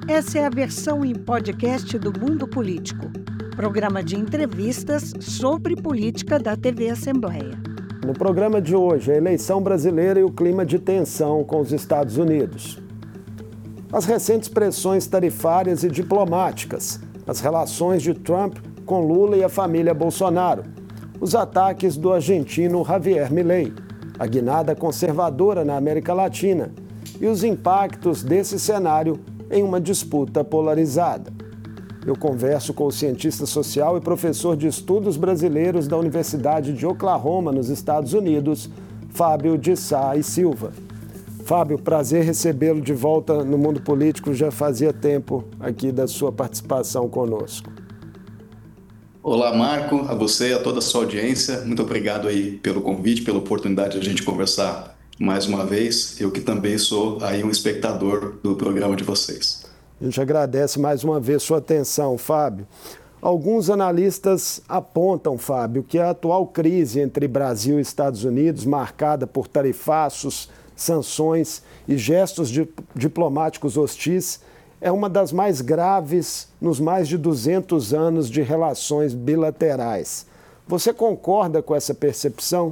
Essa é a versão em podcast do Mundo Político, programa de entrevistas sobre política da TV Assembleia. No programa de hoje, a eleição brasileira e o clima de tensão com os Estados Unidos. As recentes pressões tarifárias e diplomáticas, as relações de Trump com Lula e a família Bolsonaro, os ataques do argentino Javier Milei, a guinada conservadora na América Latina e os impactos desse cenário em uma disputa polarizada. Eu converso com o cientista social e professor de estudos brasileiros da Universidade de Oklahoma, nos Estados Unidos, Fábio de Sá e Silva. Fábio, prazer recebê-lo de volta no Mundo Político, já fazia tempo aqui da sua participação conosco. Olá, Marco, a você e a toda a sua audiência. Muito obrigado aí pelo convite, pela oportunidade de a gente conversar mais uma vez. Eu que também sou aí um espectador do programa de vocês. A gente agradece mais uma vez sua atenção, Fábio. Alguns analistas apontam, Fábio, que a atual crise entre Brasil e Estados Unidos, marcada por tarifaços, sanções e gestos diplomáticos hostis, é uma das mais graves nos mais de 200 anos de relações bilaterais. Você concorda com essa percepção?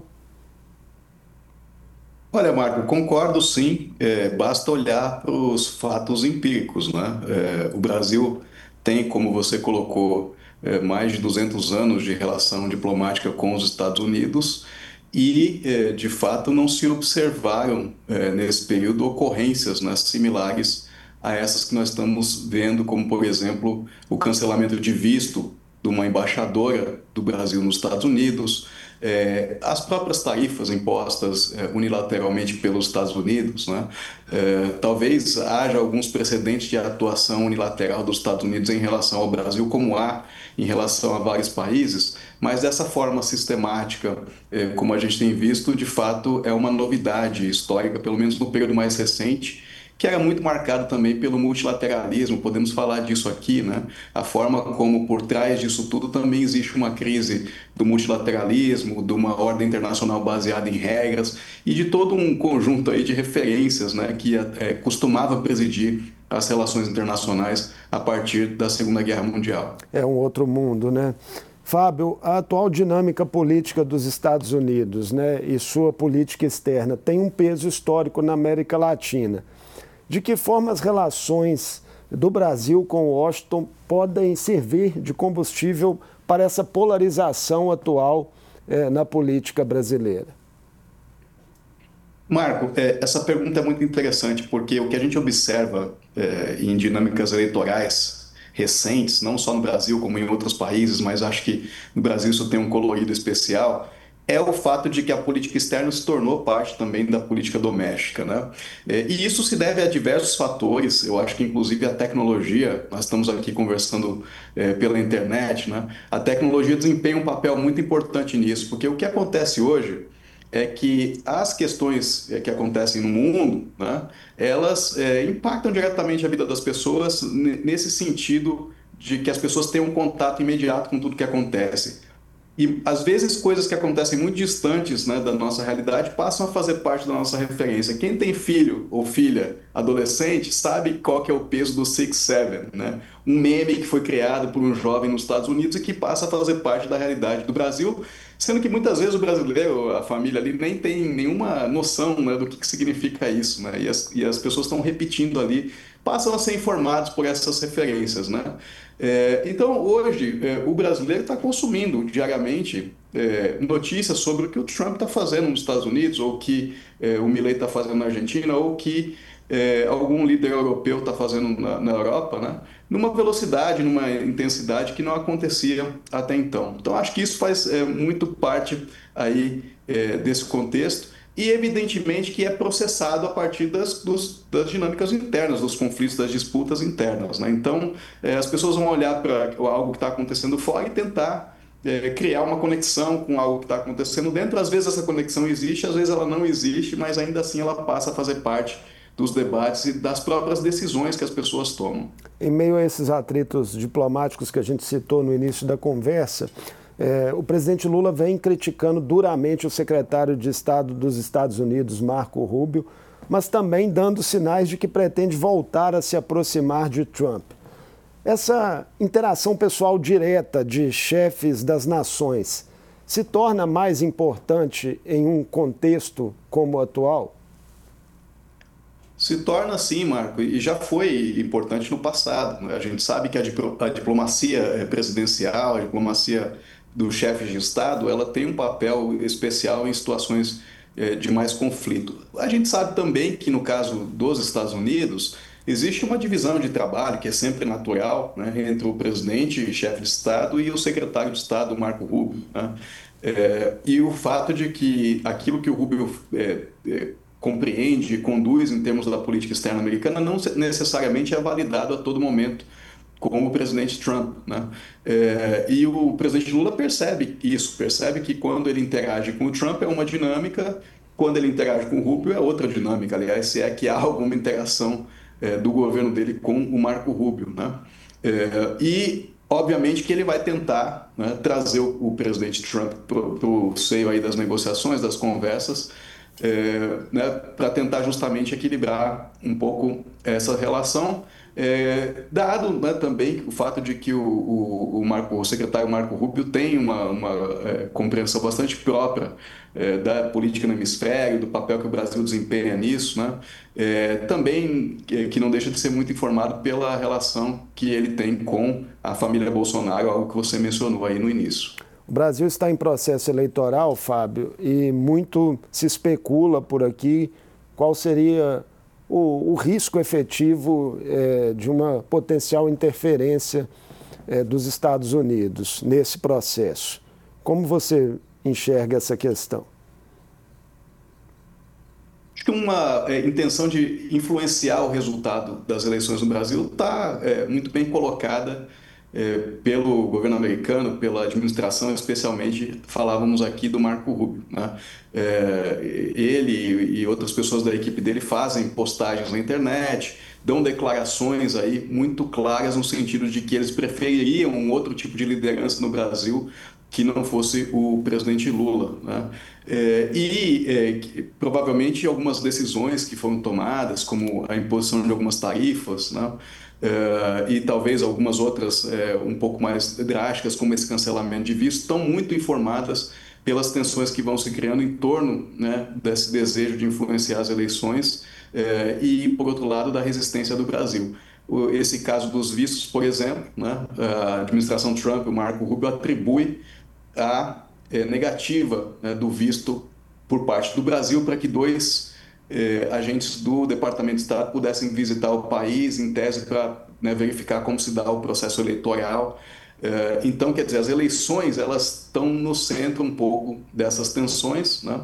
Olha, Marco, concordo sim. Basta olhar para os fatos empíricos, né? O Brasil tem, como você colocou, mais de 200 anos de relação diplomática com os Estados Unidos e, de fato, não se observaram nesse período ocorrências, né, similares a essas que nós estamos vendo, como, por exemplo, o cancelamento de visto de uma embaixadora do Brasil nos Estados Unidos, as próprias tarifas impostas unilateralmente pelos Estados Unidos, né? Talvez haja alguns precedentes de atuação unilateral dos Estados Unidos em relação ao Brasil, como há em relação a vários países, mas dessa forma sistemática, como a gente tem visto, de fato é uma novidade histórica, pelo menos no período mais recente, que era muito marcado também pelo multilateralismo, podemos falar disso aqui, né? A forma como por trás disso tudo também existe uma crise do multilateralismo, de uma ordem internacional baseada em regras e de todo um conjunto aí de referências, né, que costumava presidir as relações internacionais a partir da Segunda Guerra Mundial. É um outro mundo, né? Fábio, a atual dinâmica política dos Estados Unidos, né, e sua política externa tem um peso histórico na América Latina. De que forma as relações do Brasil com Washington podem servir de combustível para essa polarização atual na política brasileira? Marco, essa pergunta é muito interessante, porque o que a gente observa em dinâmicas eleitorais recentes, não só no Brasil como em outros países, mas acho que no Brasil isso tem um colorido especial, é o fato de que a política externa se tornou parte também da política doméstica, né? E isso se deve a diversos fatores, eu acho que inclusive a tecnologia, nós estamos aqui conversando pela internet, né? A tecnologia desempenha um papel muito importante nisso, porque o que acontece hoje é que as questões que acontecem no mundo, né, elas impactam diretamente a vida das pessoas nesse sentido de que as pessoas têm um contato imediato com tudo que acontece. E, às vezes, coisas que acontecem muito distantes, né, da nossa realidade passam a fazer parte da nossa referência. Quem tem filho ou filha adolescente sabe qual que é o peso do 6'7", né? Um meme que foi criado por um jovem nos Estados Unidos e que passa a fazer parte da realidade do Brasil, sendo que muitas vezes o brasileiro, a família ali, nem tem nenhuma noção, né, do que significa isso, né? E as pessoas estão repetindo ali, passam a ser informados por essas referências, né? Então, hoje, o brasileiro está consumindo diariamente notícias sobre o que o Trump está fazendo nos Estados Unidos, ou o que o Milei está fazendo na Argentina, ou o que algum líder europeu está fazendo na Europa, né? Numa velocidade, numa intensidade que não acontecia até então. Então, acho que isso faz muito parte aí, desse contexto. E, evidentemente, que é processado a partir das dinâmicas internas, dos conflitos, das disputas internas, né? Então, as pessoas vão olhar para algo que está acontecendo fora e tentar criar uma conexão com algo que está acontecendo dentro. Às vezes essa conexão existe, às vezes ela não existe, mas ainda assim ela passa a fazer parte dos debates e das próprias decisões que as pessoas tomam. Em meio a esses atritos diplomáticos que a gente citou no início da conversa, o presidente Lula vem criticando duramente o secretário de Estado dos Estados Unidos, Marco Rubio, mas também dando sinais de que pretende voltar a se aproximar de Trump. Essa interação pessoal direta de chefes das nações se torna mais importante em um contexto como o atual? Se torna sim, Marco, e já foi importante no passado. A gente sabe que a diplomacia presidencial, a diplomacia do chefe de Estado, ela tem um papel especial em situações de mais conflito. A gente sabe também que no caso dos Estados Unidos, existe uma divisão de trabalho que é sempre natural, né, entre o presidente e chefe de Estado e o secretário de Estado, Marco Rubio, né? E o fato de que aquilo que o Rubio compreende e conduz em termos da política externa americana não necessariamente é validado a todo momento como o presidente Trump, né? E o presidente Lula percebe isso, percebe que quando ele interage com o Trump é uma dinâmica, quando ele interage com o Rubio é outra dinâmica, aliás, se é que há alguma interação do governo dele com o Marco Rubio, né? E obviamente que ele vai tentar, né, trazer o presidente Trump para o seio aí das negociações, das conversas, né, para tentar justamente equilibrar um pouco essa relação, dado, né, também o fato de que o secretário Marco Rubio tem uma compreensão bastante própria da política no hemisfério, do papel que o Brasil desempenha nisso, né? Também que não deixa de ser muito informado pela relação que ele tem com a família Bolsonaro, algo que você mencionou aí no início. O Brasil está em processo eleitoral, Fábio, e muito se especula por aqui qual seria o risco efetivo de uma potencial interferência dos Estados Unidos nesse processo. Como você enxerga essa questão? Acho que uma intenção de influenciar o resultado das eleições no Brasil está muito bem colocada pelo governo americano, pela administração, especialmente falávamos aqui do Marco Rubio, né? Ele e outras pessoas da equipe dele fazem postagens na internet, dão declarações aí muito claras no sentido de que eles prefeririam um outro tipo de liderança no Brasil que não fosse o presidente Lula, né? Provavelmente algumas decisões que foram tomadas, como a imposição de algumas tarifas, né? E talvez algumas outras um pouco mais drásticas, como esse cancelamento de visto, estão muito informadas pelas tensões que vão se criando em torno, né, desse desejo de influenciar as eleições e, por outro lado, da resistência do Brasil. Esse caso dos vistos, por exemplo, né, a administração Trump, o Marco Rubio, atribui a negativa, né, do visto por parte do Brasil para que dois agentes do Departamento de Estado pudessem visitar o país, em tese, para, né, verificar como se dá o processo eleitoral. Então, quer dizer, as eleições elas estão no centro um pouco dessas tensões, né?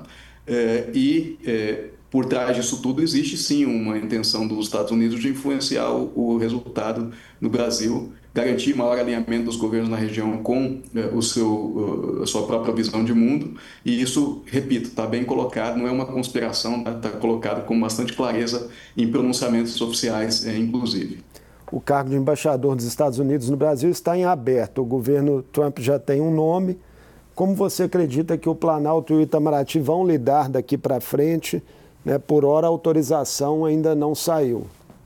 Por trás disso tudo existe sim uma intenção dos Estados Unidos de influenciar o resultado no Brasil, garantir maior alinhamento dos governos na região com a sua própria visão de mundo, e isso, repito, está bem colocado, não é uma conspiração, está colocado com bastante clareza em pronunciamentos oficiais, inclusive. O cargo de embaixador dos Estados Unidos no Brasil está em aberto. O governo Trump já tem um nome. Como você acredita que o Planalto e o Itamaraty vão lidar daqui para frente? Né? Por hora, a autorização ainda não saiu.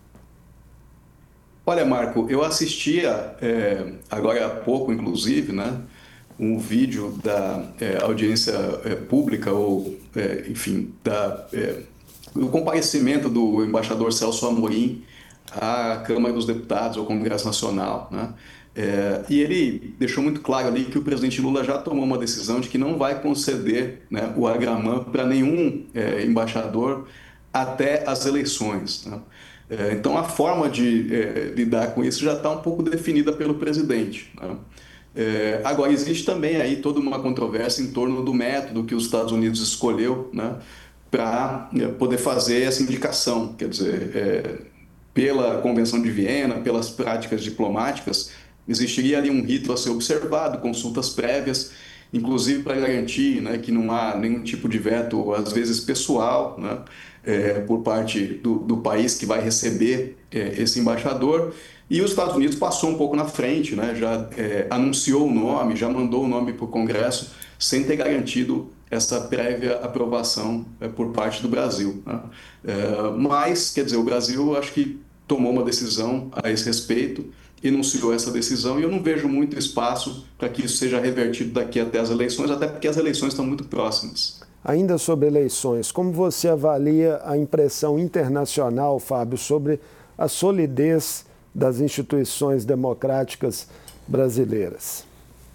Olha, Marco, eu assistia agora há pouco, inclusive, né, um vídeo da audiência pública, ou, enfim, do comparecimento do embaixador Celso Amorim à Câmara dos Deputados, ao Congresso Nacional, né? E ele deixou muito claro ali que o presidente Lula já tomou uma decisão de que não vai conceder, né, o AGRAMAN para nenhum embaixador até as eleições, né? Então, a forma de lidar com isso já está um pouco definida pelo presidente, né? Agora, existe também aí toda uma controvérsia em torno do método que os Estados Unidos escolheu, né, para poder fazer essa indicação. Quer dizer, pela Convenção de Viena, pelas práticas diplomáticas, existiria ali um rito a ser observado, consultas prévias, inclusive para garantir, né, que não há nenhum tipo de veto, às vezes pessoal, né, por parte do país que vai receber esse embaixador. E os Estados Unidos passou um pouco na frente, né, já anunciou o nome, já mandou o nome para o Congresso, sem ter garantido essa prévia aprovação por parte do Brasil, né? Mas, quer dizer, o Brasil acho que tomou uma decisão a esse respeito, enunciou essa decisão, e eu não vejo muito espaço para que isso seja revertido daqui até as eleições, até porque as eleições estão muito próximas. Ainda sobre eleições, como você avalia a impressão internacional, Fábio, sobre a solidez das instituições democráticas brasileiras?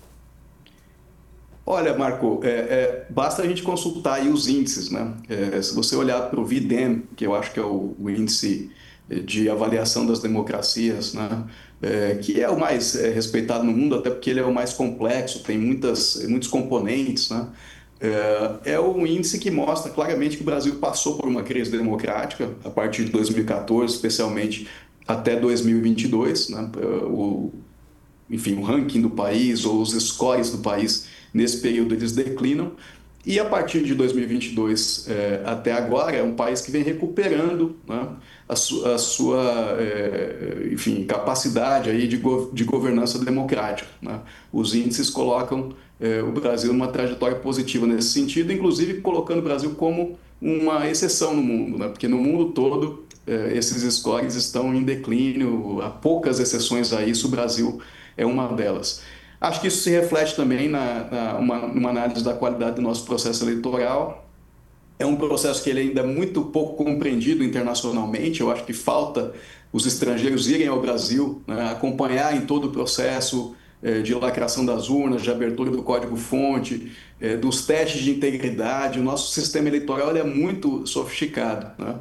Olha, Marco, basta a gente consultar aí os índices, né? Se você olhar para o VDEM, que eu acho que é o índice de avaliação das democracias, né? Que é o mais respeitado no mundo, até porque ele é o mais complexo, tem muitos componentes, né? É um índice que mostra claramente que o Brasil passou por uma crise democrática a partir de 2014, especialmente até 2022, né? Enfim, o ranking do país ou os scores do país nesse período eles declinam, e a partir de 2022 até agora é um país que vem recuperando, né, a sua enfim, capacidade aí de governança democrática, né? Os índices colocam o Brasil numa trajetória positiva nesse sentido, inclusive colocando o Brasil como uma exceção no mundo, né? Porque no mundo todo esses scores estão em declínio, há poucas exceções a isso, o Brasil é uma delas. Acho que isso se reflete também numa análise da qualidade do nosso processo eleitoral. É um processo que ele ainda é muito pouco compreendido internacionalmente. Eu acho que falta os estrangeiros irem ao Brasil, né, acompanhar em todo o processo de lacração das urnas, de abertura do código-fonte, dos testes de integridade. O nosso sistema eleitoral ele é muito sofisticado, né?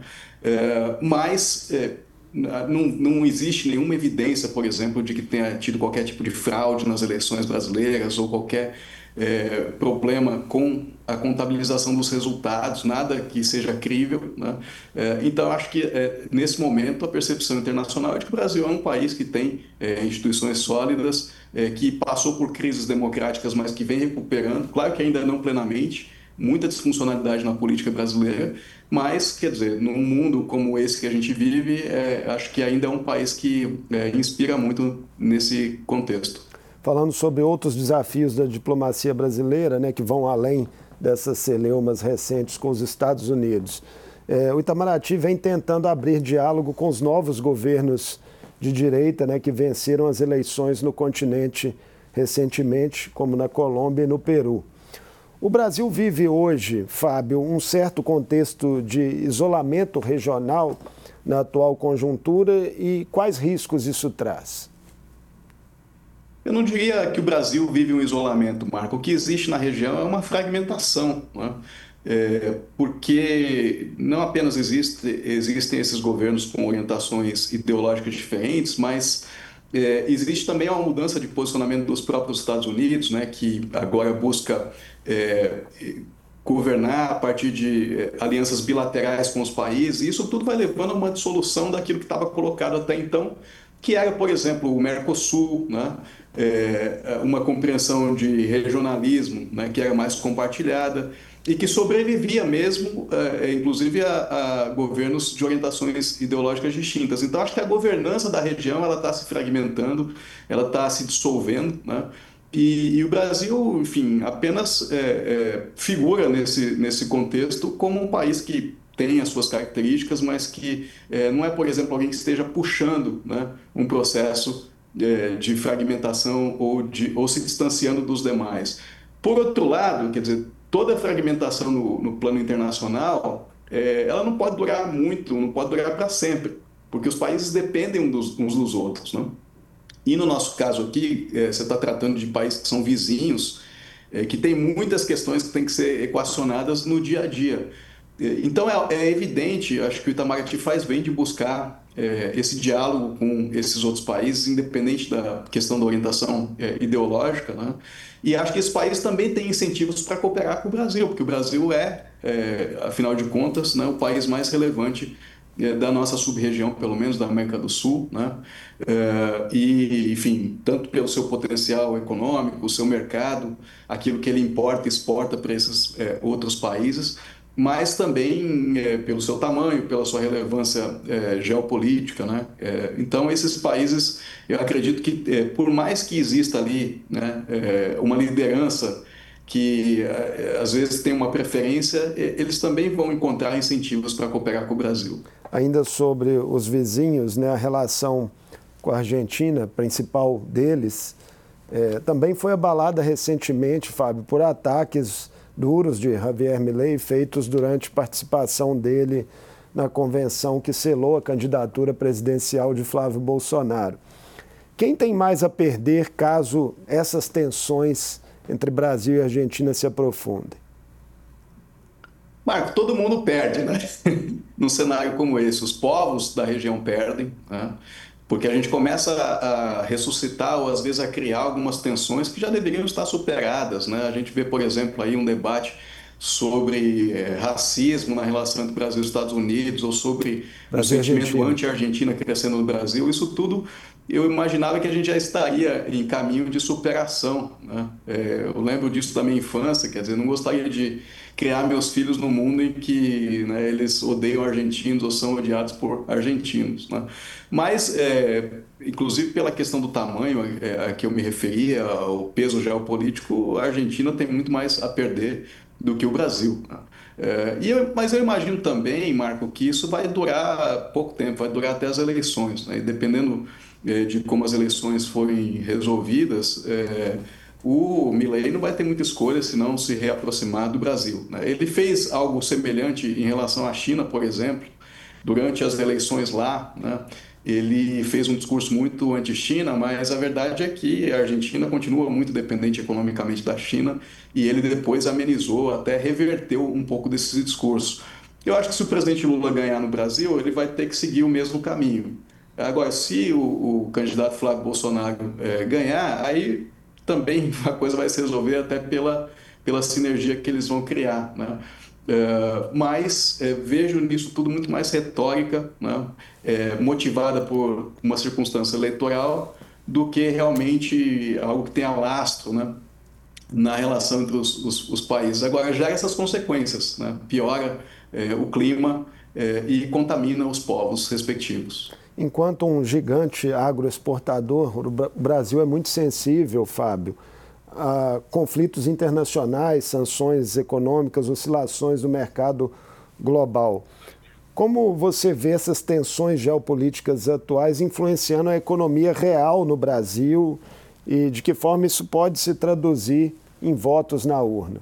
Mas não existe nenhuma evidência, por exemplo, de que tenha tido qualquer tipo de fraude nas eleições brasileiras ou qualquer problema com a contabilização dos resultados, nada que seja crível, né? Então, acho que nesse momento a percepção internacional é de que o Brasil é um país que tem instituições sólidas, que passou por crises democráticas, mas que vem recuperando, claro que ainda não plenamente, muita disfuncionalidade na política brasileira, mas, quer dizer, num mundo como esse que a gente vive, acho que ainda é um país que inspira muito nesse contexto. Falando sobre outros desafios da diplomacia brasileira, né, que vão além dessas celeumas recentes com os Estados Unidos, o Itamaraty vem tentando abrir diálogo com os novos governos de direita, né, que venceram as eleições no continente recentemente, como na Colômbia e no Peru. O Brasil vive hoje, Fábio, um certo contexto de isolamento regional na atual conjuntura, e quais riscos isso traz? Eu não diria que o Brasil vive um isolamento, Marco. O que existe na região é uma fragmentação, né? Porque não apenas existem esses governos com orientações ideológicas diferentes, mas existe também uma mudança de posicionamento dos próprios Estados Unidos, né, que agora busca governar a partir de alianças bilaterais com os países, e isso tudo vai levando a uma dissolução daquilo que estava colocado até então, que era, por exemplo, o Mercosul, né? Uma compreensão de regionalismo, né, que era mais compartilhada e que sobrevivia mesmo, inclusive, a governos de orientações ideológicas distintas. Então, acho que a governança da região ela está se fragmentando, ela está se dissolvendo, né? E o Brasil, enfim, apenas figura nesse contexto como um país que tem as suas características, mas que não é, por exemplo, alguém que esteja puxando, né, um processo de fragmentação ou se distanciando dos demais. Por outro lado, quer dizer, toda fragmentação no plano internacional, ela não pode durar muito, não pode durar para sempre, porque os países dependem uns dos outros, né? E no nosso caso aqui, você está tratando de países que são vizinhos, que tem muitas questões que têm que ser equacionadas no dia a dia. Então é evidente, acho que o Itamaraty faz bem de buscar esse diálogo com esses outros países, independente da questão da orientação ideológica, né? E acho que esse país também tem incentivos para cooperar com o Brasil, porque o Brasil afinal de contas, né, o país mais relevante da nossa sub-região, pelo menos da América do Sul, né? E, enfim, tanto pelo seu potencial econômico, o seu mercado, aquilo que ele importa e exporta para esses outros países, mas também pelo seu tamanho, pela sua relevância geopolítica, né? Então, esses países, eu acredito que, por mais que exista ali, né, uma liderança que às vezes têm uma preferência, eles também vão encontrar incentivos para cooperar com o Brasil. Ainda sobre os vizinhos, né, a relação com a Argentina, principal deles, também foi abalada recentemente, Fábio, por ataques duros de Javier Milei feitos durante participação dele na convenção que selou a candidatura presidencial de Flávio Bolsonaro. Quem tem mais a perder caso essas tensões entre Brasil e Argentina se aprofundem? Marco, todo mundo perde, né? Num cenário como esse. Os povos da região perdem, né? Porque a gente começa a ressuscitar ou às vezes a criar algumas tensões que já deveriam estar superadas, né? A gente vê, por exemplo, aí um debate sobre racismo na relação entre Brasil e Estados Unidos, ou sobre o sentimento anti-Argentina crescendo no Brasil. Isso tudo eu imaginava que a gente já estaria em caminho de superação, né? Eu lembro disso da minha infância, quer dizer, não gostaria de criar meus filhos num mundo em que, né, eles odeiam argentinos ou são odiados por argentinos, né? Mas, inclusive pela questão do tamanho a que eu me referia, o peso geopolítico, a Argentina tem muito mais a perder do que o Brasil, né? Mas eu imagino também, Marco, que isso vai durar pouco tempo, vai durar até as eleições, né? E dependendo de como as eleições forem resolvidas, o Milei não vai ter muita escolha senão se reaproximar do Brasil, né? Ele fez algo semelhante em relação à China, por exemplo, durante as eleições lá, né? Ele fez um discurso muito anti-China, mas a verdade é que a Argentina continua muito dependente economicamente da China e ele depois amenizou, até reverteu um pouco desse discurso. Eu acho que se o presidente Lula ganhar no Brasil, ele vai ter que seguir o mesmo caminho. Agora, se o candidato Flávio Bolsonaro ganhar, aí também a coisa vai se resolver até pela sinergia que eles vão criar, né? Mas vejo nisso tudo muito mais retórica, né? Motivada por uma circunstância eleitoral do que realmente algo que tenha lastro, né, na relação entre os países. Agora, gera essas consequências, né? Piora o clima e contamina os povos respectivos. Enquanto um gigante agroexportador, o Brasil é muito sensível, Fábio, a conflitos internacionais, sanções econômicas, oscilações do mercado global. Como você vê essas tensões geopolíticas atuais influenciando a economia real no Brasil e de que forma isso pode se traduzir em votos na urna?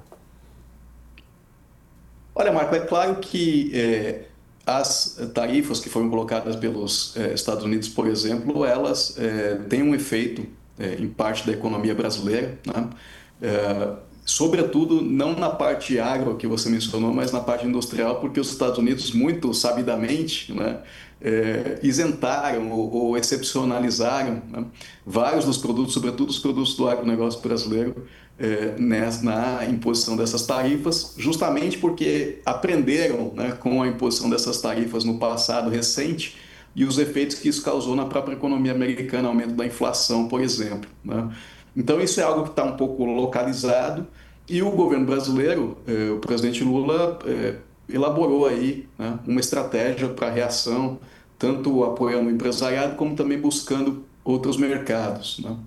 Olha, Marco, é claro que as tarifas que foram colocadas pelos Estados Unidos, por exemplo, elas têm um efeito em parte da economia brasileira, né? Sobretudo não na parte agro que você mencionou, mas na parte industrial, porque os Estados Unidos, muito sabidamente, né, isentaram ou excepcionalizaram, né, vários dos produtos, sobretudo os produtos do agronegócio brasileiro, na imposição dessas tarifas, justamente porque aprenderam, né, com a imposição dessas tarifas no passado recente e os efeitos que isso causou na própria economia americana, aumento da inflação, por exemplo, né? Então, isso é algo que está um pouco localizado e o governo brasileiro, o presidente Lula, elaborou aí, né, uma estratégia para reação, tanto apoiando o empresariado como também buscando outros mercados, né?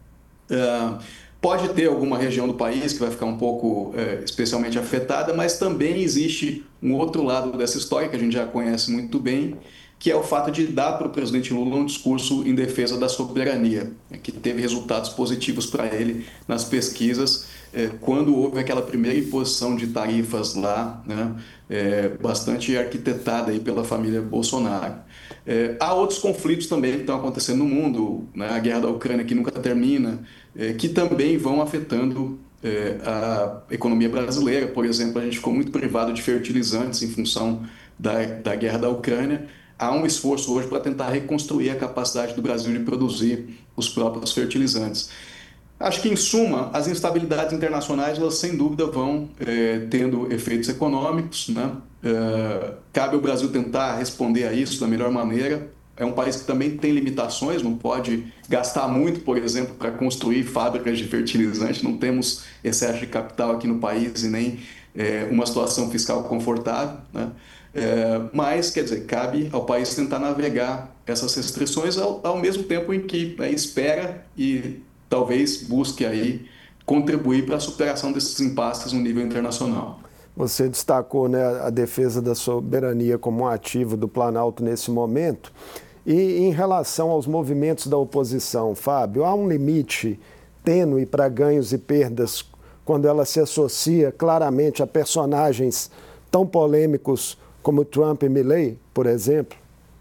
Pode ter alguma região do país que vai ficar um pouco especialmente afetada, mas também existe um outro lado dessa história que a gente já conhece muito bem, que é o fato de dar para o presidente Lula um discurso em defesa da soberania, que teve resultados positivos para ele nas pesquisas, quando houve aquela primeira imposição de tarifas lá, né, bastante arquitetada aí pela família Bolsonaro. Há outros conflitos também que estão acontecendo no mundo, né, a guerra da Ucrânia que nunca termina, que também vão afetando a economia brasileira. Por exemplo, a gente ficou muito privado de fertilizantes em função da guerra da Ucrânia. Há um esforço hoje para tentar reconstruir a capacidade do Brasil de produzir os próprios fertilizantes. Acho que, em suma, as instabilidades internacionais, elas sem dúvida vão tendo efeitos econômicos, né? Cabe ao Brasil tentar responder a isso da melhor maneira. É um país que também tem limitações, não pode gastar muito, por exemplo, para construir fábricas de fertilizante. Não temos excesso de capital aqui no país e nem uma situação fiscal confortável, né? Mas, quer dizer, cabe ao país tentar navegar essas restrições ao mesmo tempo em que espera e talvez busque aí contribuir para a superação desses impasses no nível internacional. Você destacou, né, a defesa da soberania como um ativo do Planalto nesse momento. E em relação aos movimentos da oposição, Fábio, há um limite tênue para ganhos e perdas quando ela se associa claramente a personagens tão polêmicos como Trump e Milley, por exemplo?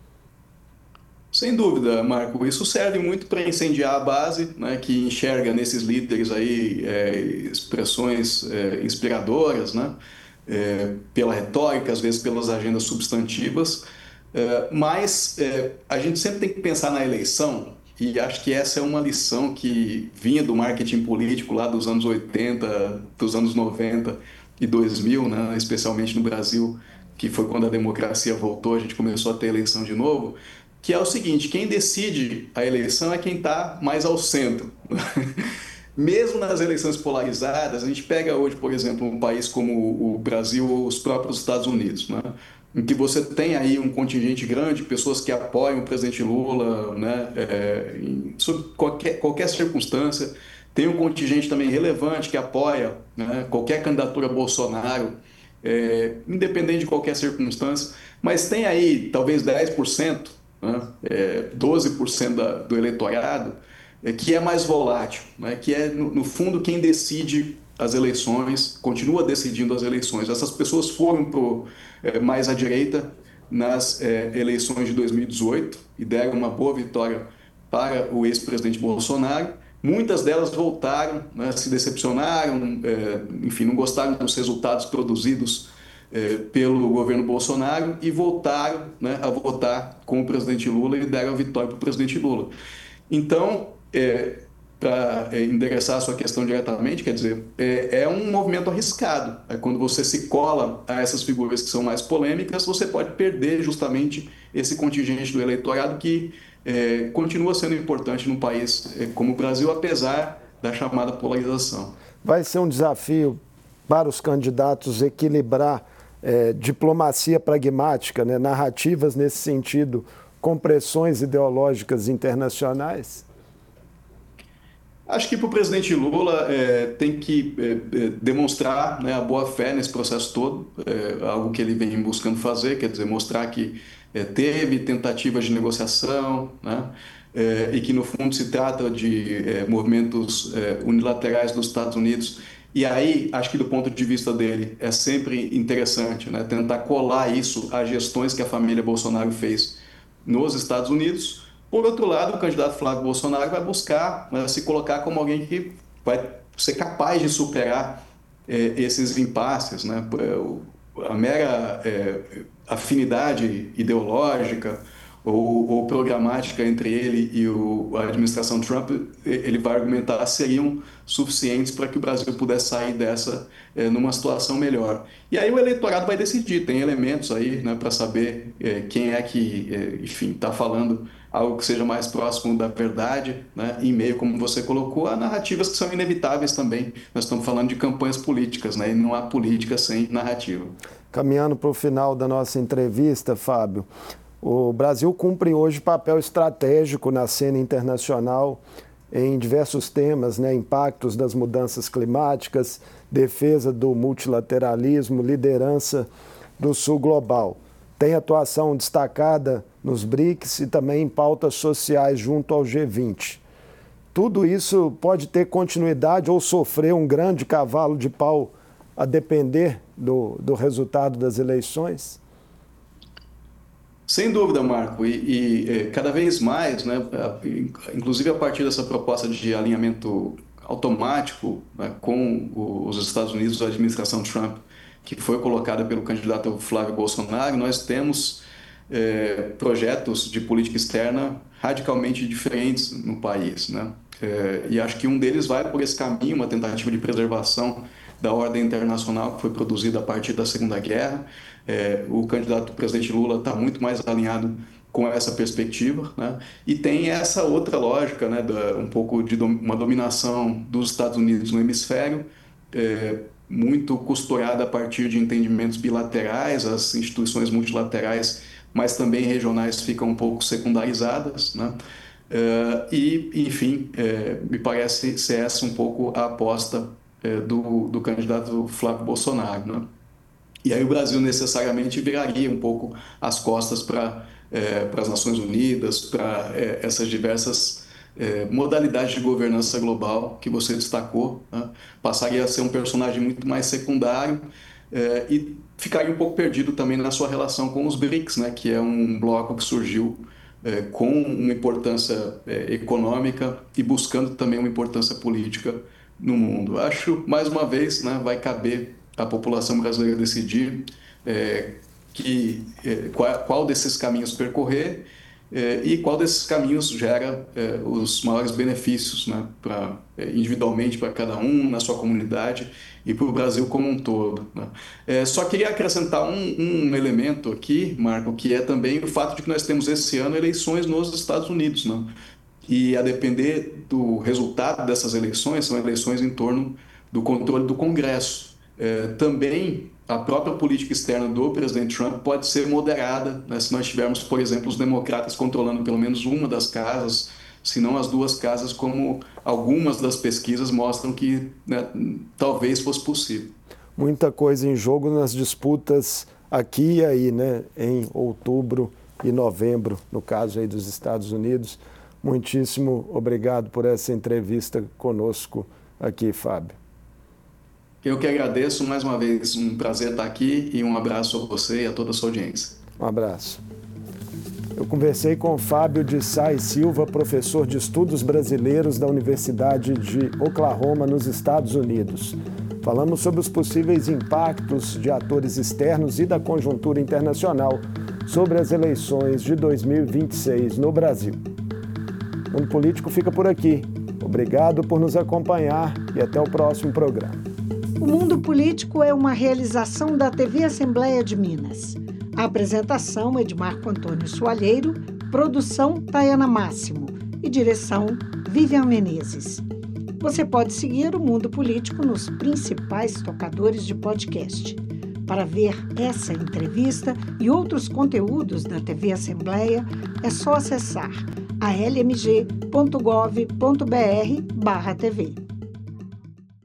Sem dúvida, Marco. Isso serve muito para incendiar a base, né, que enxerga nesses líderes aí expressões inspiradoras, né, pela retórica, às vezes pelas agendas substantivas. Mas a gente sempre tem que pensar na eleição, e acho que essa é uma lição que vinha do marketing político lá dos anos 80, dos anos 90 e 2000, né, especialmente no Brasil, que foi quando a democracia voltou, a gente começou a ter eleição de novo, que é o seguinte: quem decide a eleição é quem está mais ao centro. Mesmo nas eleições polarizadas, a gente pega hoje, por exemplo, um país como o Brasil ou os próprios Estados Unidos, né? Em que você tem aí um contingente grande de pessoas que apoiam o presidente Lula, né? Sob qualquer circunstância. Tem um contingente também relevante que apoia, né, qualquer candidatura a Bolsonaro, independente de qualquer circunstância. Mas tem aí talvez 10%, né, 12% do eleitorado, que é mais volátil, né, que é, no fundo, quem decide as eleições, continua decidindo as eleições. Essas pessoas foram mais à direita nas eleições de 2018 e deram uma boa vitória para o ex-presidente Bolsonaro. Muitas delas voltaram, né, se decepcionaram, enfim, não gostaram dos resultados produzidos pelo governo Bolsonaro e voltaram, né, a votar com o presidente Lula e deram a vitória para o presidente Lula. Então, para endereçar a sua questão diretamente, quer dizer, é um movimento arriscado. Quando você se cola a essas figuras que são mais polêmicas, você pode perder justamente esse contingente do eleitorado que continua sendo importante num país como o Brasil, apesar da chamada polarização. Vai ser um desafio para os candidatos equilibrar diplomacia pragmática, né, narrativas nesse sentido, com pressões ideológicas internacionais? Acho que para o presidente Lula tem que demonstrar, né, a boa-fé nesse processo todo, algo que ele vem buscando fazer, quer dizer, mostrar que teve tentativas de negociação, né, e que no fundo se trata de movimentos unilaterais dos Estados Unidos. E aí, acho que do ponto de vista dele é sempre interessante, né, tentar colar isso a gestões que a família Bolsonaro fez nos Estados Unidos. Por outro lado, o candidato Flávio Bolsonaro vai buscar, né, se colocar como alguém que vai ser capaz de superar esses impasses, né? A mera afinidade ideológica ou programática entre ele e a administração Trump, ele vai argumentar, seriam suficientes para que o Brasil pudesse sair dessa numa situação melhor. E aí o eleitorado vai decidir, tem elementos aí, né, para saber quem é que, enfim, está falando algo que seja mais próximo da verdade, né, em meio, como você colocou, a narrativas que são inevitáveis também. Nós estamos falando de campanhas políticas, né, e não há política sem narrativa. Caminhando para o final da nossa entrevista, Fábio, o Brasil cumpre hoje papel estratégico na cena internacional em diversos temas, né, impactos das mudanças climáticas, defesa do multilateralismo, liderança do Sul global. Tem atuação destacada nos BRICS e também em pautas sociais junto ao G20. Tudo isso pode ter continuidade ou sofrer um grande cavalo de pau a depender do resultado das eleições? Sem dúvida, Marco, e cada vez mais, né, inclusive a partir dessa proposta de alinhamento automático, né, com os Estados Unidos, a administração Trump, que foi colocada pelo candidato Flávio Bolsonaro, nós temos projetos de política externa radicalmente diferentes no país, né? E acho que um deles vai por esse caminho, uma tentativa de preservação da ordem internacional que foi produzida a partir da Segunda Guerra. O candidato presidente Lula está muito mais alinhado com essa perspectiva, né? E tem essa outra lógica, né, um pouco de uma dominação dos Estados Unidos no hemisfério, muito costurada a partir de entendimentos bilaterais. As instituições multilaterais, mas também regionais, ficam um pouco secundarizadas, né? Enfim, me parece ser essa um pouco a aposta do candidato Flávio Bolsonaro, né? E aí o Brasil necessariamente viraria um pouco as costas para as Nações Unidas, para essas diversas modalidades de governança global que você destacou, né? Passaria a ser um personagem muito mais secundário e ficaria um pouco perdido também na sua relação com os BRICS, né? Que é um bloco que surgiu com uma importância econômica e buscando também uma importância política no mundo. Acho, mais uma vez, né, vai caber à população brasileira decidir qual desses caminhos percorrer e qual desses caminhos gera os maiores benefícios, né, individualmente para cada um, na sua comunidade e para o Brasil como um todo, né? Só queria acrescentar um elemento aqui, Marco, que é também o fato de que nós temos esse ano eleições nos Estados Unidos, né? E a depender do resultado dessas eleições, são eleições em torno do controle do Congresso. Também a própria política externa do presidente Trump pode ser moderada, né, se nós tivermos, por exemplo, os democratas controlando pelo menos uma das casas, se não as duas casas, como algumas das pesquisas mostram que, né, talvez fosse possível. Muita coisa em jogo nas disputas aqui e aí, né, em outubro e novembro, no caso aí dos Estados Unidos. Muitíssimo obrigado por essa entrevista conosco aqui, Fábio. Eu que agradeço, mais uma vez, um prazer estar aqui e um abraço a você e a toda a sua audiência. Um abraço. Eu conversei com o Fábio de Sá e Silva, professor de Estudos Brasileiros da Universidade de Oklahoma, nos Estados Unidos. Falamos sobre os possíveis impactos de atores externos e da conjuntura internacional sobre as eleições de 2026 no Brasil. O Mundo Político fica por aqui. Obrigado por nos acompanhar e até o próximo programa. O Mundo Político é uma realização da TV Assembleia de Minas. A apresentação é de Marco Antônio Soalheiro, produção Tayana Máximo e direção Vivian Menezes. Você pode seguir o Mundo Político nos principais tocadores de podcast. Para ver essa entrevista e outros conteúdos da TV Assembleia, é só acessar almg.gov.br/tv.